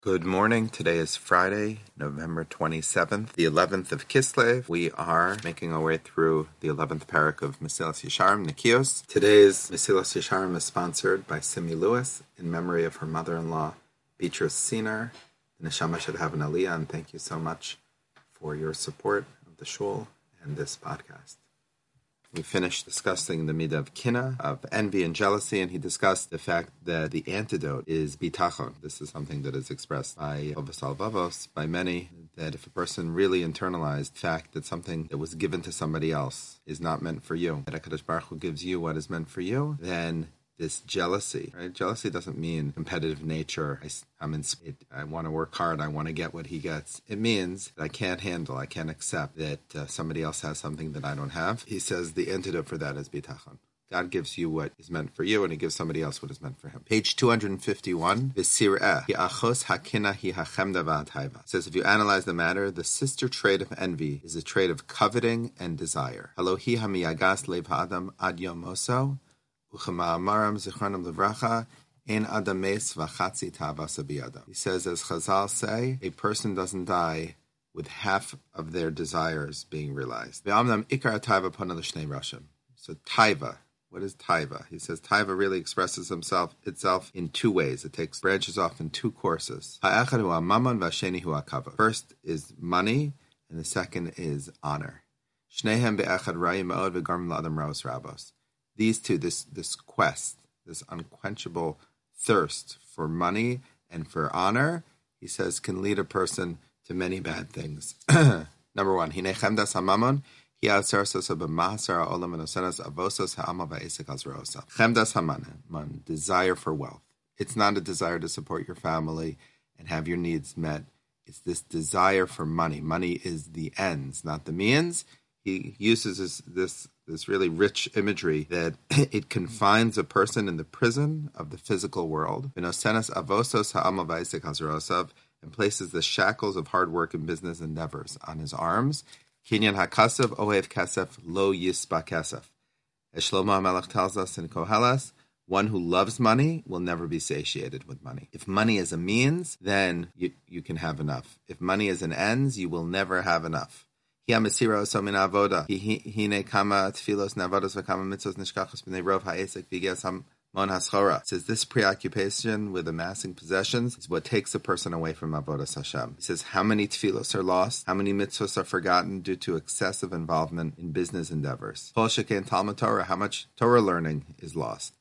Good morning. Today is Friday, November 27th, the 11th of Kislev. We are making our way through the 11th parak of Mesilas Yesharim, Nikios. Today's Mesilas Yesharim is sponsored by Simi Lewis in memory of her mother-in-law, Beatrice Sinar. The Neshama should have an aliyah, and thank you so much for your support of the shul and this podcast. We finished discussing the midah of kina, of envy and jealousy, and he discussed the fact that the antidote is bitachon. This is something that is expressed by Ovos Al-Vavos, by many, that if a person really internalized the fact that something that was given to somebody else is not meant for you, that HaKadosh Baruch Hu gives you what is meant for you, then this jealousy, right? Jealousy doesn't mean competitive nature. I want to work hard. I want to get what he gets. It means that I can't accept that somebody else has something that I don't have. He says the antidote for that is bitachon. God gives you what is meant for you, and he gives somebody else what is meant for him. Page 251, V'sir'eh, hi'achos hakina hi'achemda v'ataiva. Says, if you analyze the matter, the sister trait of envy is a trait of coveting and desire. Halo hi hamiyagas lev ha'adam ad yom moso, Uchama'amaram zichronam levracha, ein adames v'chatzi ta'avasa biyada. He says, as Chazal say, a person doesn't die with half of their desires being realized. V'amnam ikar taiva pona l'shnei rashim. So taiva, what is taiva? He says taiva really expresses itself in two ways. It takes branches off in two courses. Ha'echad hu ha'mamon v'hasheni hu ha'kavod. First is money, and the second is honor. Shnehem be'echad ra'im ma'od v'garm la'adam raos rabos. These two, this quest, this unquenchable thirst for money and for honor, he says, can lead a person to many bad things. Number one, hine chemdas hamamon, hi asarsos b'mahasar ha'olam v'nosenas avosos ha'amal v'esek azrosa. Chemdas hamamon, desire for wealth. It's not a desire to support your family and have your needs met. It's this desire for money. Money is the ends, not the means. He uses this really rich imagery that it confines a person in the prison of the physical world, and places the shackles of hard work and business endeavors on his arms. Kinyan hakasav ohev kasef lo yispa kasef. As Shlomo HaMelech tells us in Koheles, one who loves money will never be satiated with money. If money is a means, then you can have enough. If money is an ends, you will never have enough. Says this preoccupation with amassing possessions is what takes a person away from avodas Hashem. He says how many tefillos are lost, how many mitzvos are forgotten due to excessive involvement in business endeavors. Kol sheken Talmud Torah, how much Torah learning is lost.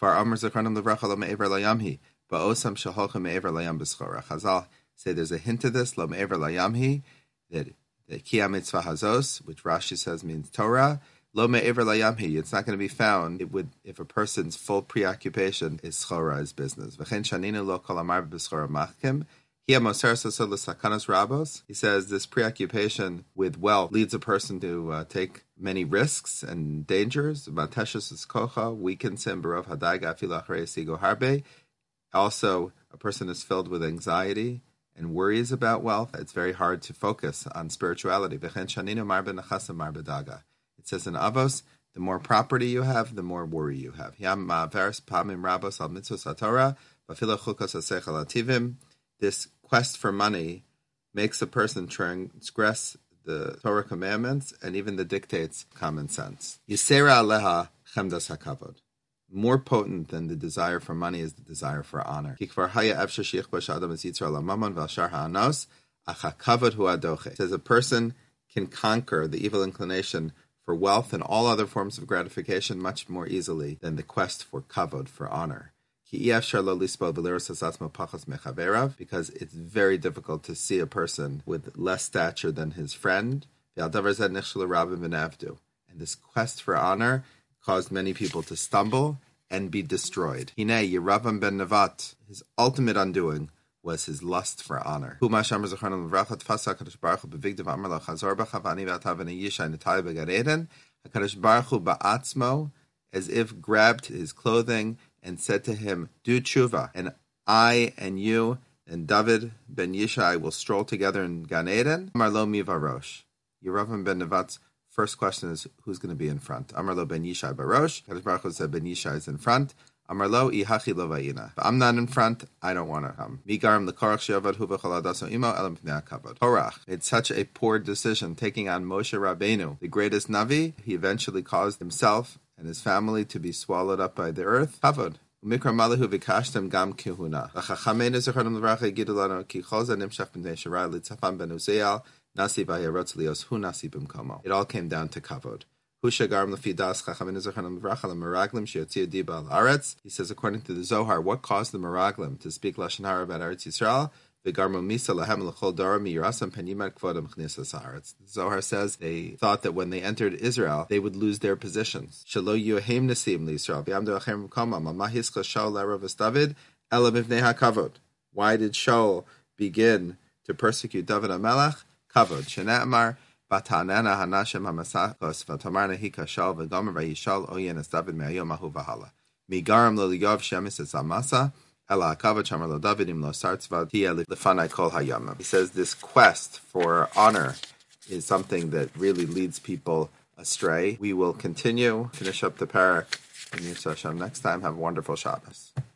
Chazal say there's a hint of this, lo me'ever layamhi, that the Kiyam Mitzvah Hazos, which Rashi says means Torah, lo me'ever layamhi. It's not going to be found if a person's full preoccupation is schora, is business. V'chen shaninu lo kol amar b'schora machkim. Hiya moser sosod l'sakanos rabos. He says this preoccupation with wealth leads a person to take many risks and dangers. Mateshus is kocha, weakens him. Barov hadaiga afilu achrei sigo harbe. Also, a person is filled with anxiety and worries about wealth. It's very hard to focus on spirituality. It says in Avos, the more property you have, the more worry you have. This quest for money makes a person transgress the Torah commandments and even the dictates of common sense. Yisera aleha chemdas hakavod. More potent than the desire for money is the desire for honor. It says a person can conquer the evil inclination for wealth and all other forms of gratification much more easily than the quest for kavod, for honor. Because it's very difficult to see a person with less stature than his friend. And this quest for honor caused many people to stumble and be destroyed. Hinei Yeravam ben Nevat, his ultimate undoing was his lust for honor. HaKadosh Baruch Hu ba'atzmo, as if grabbed his clothing and said to him, do tshuva, and I and you and David ben Yishai will stroll together in Gan Eden. Amar lo mi varosh. Yeravam ben Nevat's first question is, who's going to be in front? Amar lo ben Yishai barosh. HaKadosh Baruch Hu said ben Yishai is in front. Amar lo ihachi lo vayina. If I'm not in front, I don't want to come. Migarim l'korach she'avad hu v'chol adaso imo elam pnei hakavod. Korach made such a poor decision, taking on Moshe Rabbeinu, the greatest Navi. He eventually caused himself and his family to be swallowed up by the earth. Kavod. Mikra malahu vikashtem gam kihuna. Lachachamenu zecharim l'vracha gidulano ki cholza nimshach b'nei shirai litzafam ben Uziel nasi v'ayarot lios hu nasi b'mkomo. It all came down to kavod. He says, according to the Zohar, what caused the Meraglim to speak Lashon Hara about Eretz Yisrael? The Zohar says they thought that when they entered Israel, they would lose their positions. Why did Shaul begin to persecute David HaMelech? Kavod. Shena'amar Batanana Hanashem Hamasachos Vatamarna Hikashal Vagomer Vayishal Oyen as David Me'ayom Ahu Vahala. Migaram Lo Liyov Shemis Es Amasa Ela Akava Chamar Lo Davidim Lo Sartzvad Tia Lefanai Kol Hayamim. He says this quest for honor is something that really leads people astray. We will continue, finish up the parak in Yisrael next time. Have a wonderful Shabbos.